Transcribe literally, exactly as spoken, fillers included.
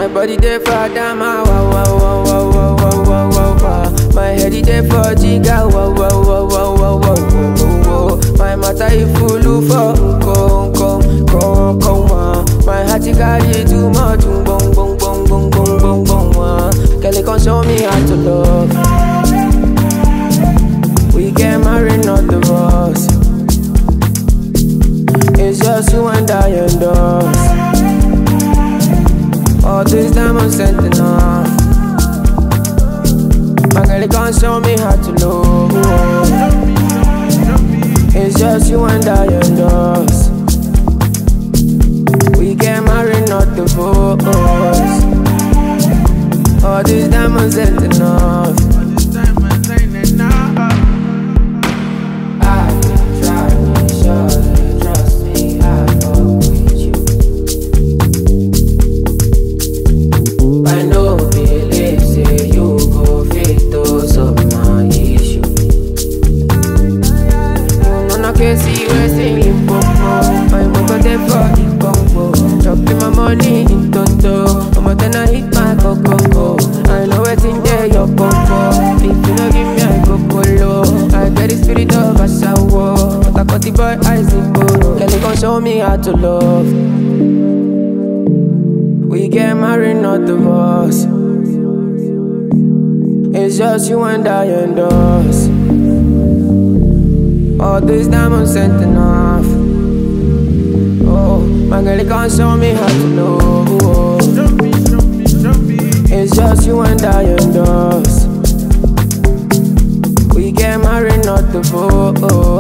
My body there for Adama, wow, wow, wow, wow, wow, wow, wow, wow, wow. My head there for Jiga, wow, wow, wow, wow, wow, wow, wow, wow. My matter is full for unko, unko, unko, unko. My heart is carry too much, boom, boom, boom, boom, boom, boom, boom. Girl, you can show me how to love. We get married, not divorced. It's just you and I and us. All this diamonds sent enough. My girl, you can't show me how to love. It's just you and I and us. We get married, not divorced. All these diamonds ain't enough. I've been trying to show you, trust me, I fuck with you. I know believe say you go fit those of my issue. You know no case you ain't singing popo. I'm over there for the combo. Dropping my money in toto. I'm then I hit my coco. I know it's in there your combo. If you don't give me a coco, I get the spirit of a sour. But I got the boy eyes in polo. Girl, you gon' show me how to love. We get married, not divorced. It's just you and I and us. All these diamonds ain't enough. Oh, my girl, you can't show me how to love. It's just you and I and us. We get married, not divorced.